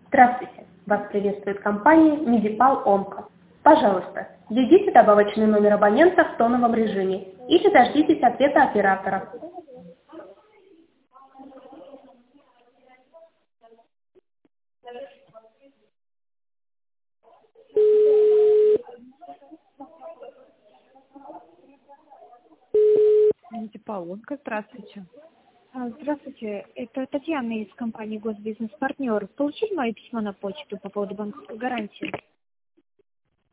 Здравствуйте! Вас приветствует компания Медипал Онко. Пожалуйста, введите добавочный номер абонента в тоновом режиме или дождитесь ответа оператора. Медипал Онко, здравствуйте. Здравствуйте, это Татьяна из компании Госбизнес Партнер. Получили мое письмо на почту по поводу банковской гарантии?